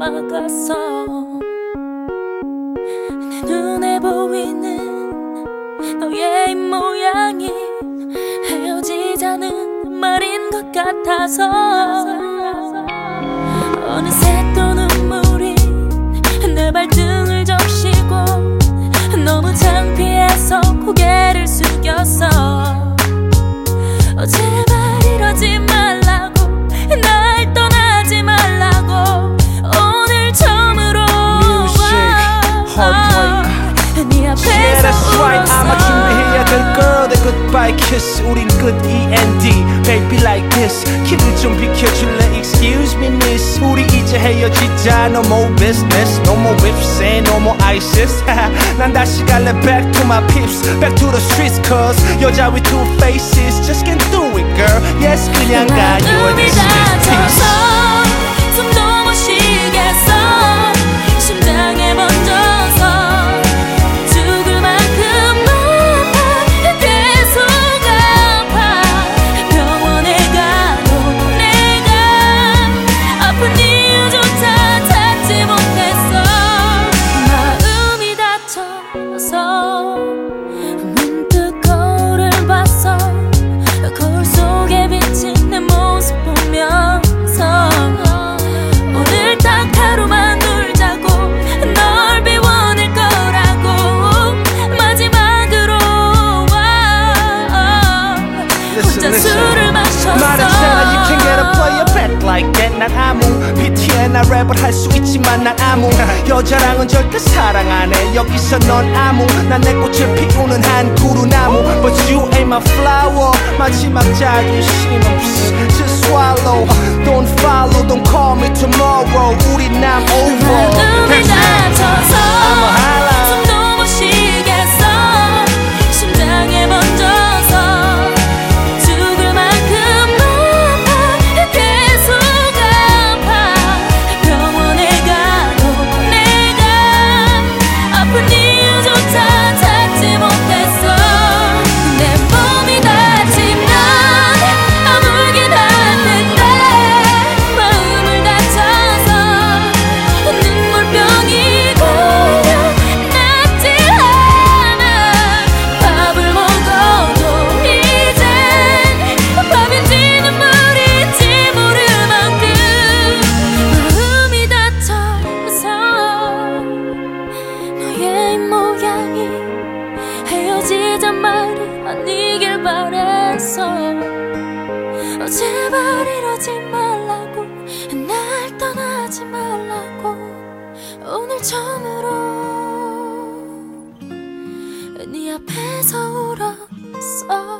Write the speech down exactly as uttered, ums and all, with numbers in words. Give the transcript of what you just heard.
막았어. 내 눈에 보이는 너의 입모양이 헤어지자는 말인 것 같아서 어느새 또 눈물이 내 발등을 적시고 너무 창피해서 고개를 숙였어. 어, 제발 이러지 말라고, 날 떠나지 말라고. 오늘 처음으로 네 앞에서 Yeah, that's right. 울었어. 아마 준비해야 될 girl, the goodbye kiss. 우린 good E N D, baby like this. 길을 좀 비켜줄래? Excuse me, miss. 우리 이제 헤어지자. No more business, no more whips and no more ISIS. 난 다시 갈래 back to my peeps, back to the streets. Cause 여자 with two faces just can't do it, girl. Yes, 그냥 가. You are this 다쳐서 숨도 못 쉬겠어. 심장에 번져서 죽을 만큼 아파. 계속 아파. 병원에 가도 내가 아픈 이유조차 찾지 못했어. 마음이 다쳐서 문득 거울을 봤어. 거울 속에 비친 내 모습 보면서 오늘 딱 하루만 놀자고 널 비워낼 거라고 마지막으로 와 혼자 listen. 술을 마셨어. 말했잖아 you can't get a player back like that. 난 아무 피티에나 랩을 할 수 있지만 난 아무 여자랑은 절대 사랑 안 해. 여기서 넌 아무 난 내 꽃을 피우는 한 그루나무. But you ain't my flower. 마지막 자존심은 to swallow. Don't follow, don't call me tomorrow. 우린 난 over. 마음이 다쳐서 I'm a highlight. 숨도 못 쉬겠어. 심장에 번져서 죽을 만큼 아파. 계속 아파. 병원에 가도 내가 아픈 이유조차 찾지 못했어. 내 몸이 다치면 아물긴 하는데 마음을 다쳐서 눈물병이 걸려 낫지 않아. 밥을 먹어도 이젠 밥인지 눈물인지 모를 만큼 마음이 다쳐서 너의 모양이 헤어지자 말이 아니길 바랬어. 어, 제발 이러지 말라고, 날 떠나지 말라고. 오늘 처음으로 네 앞에서 울었어.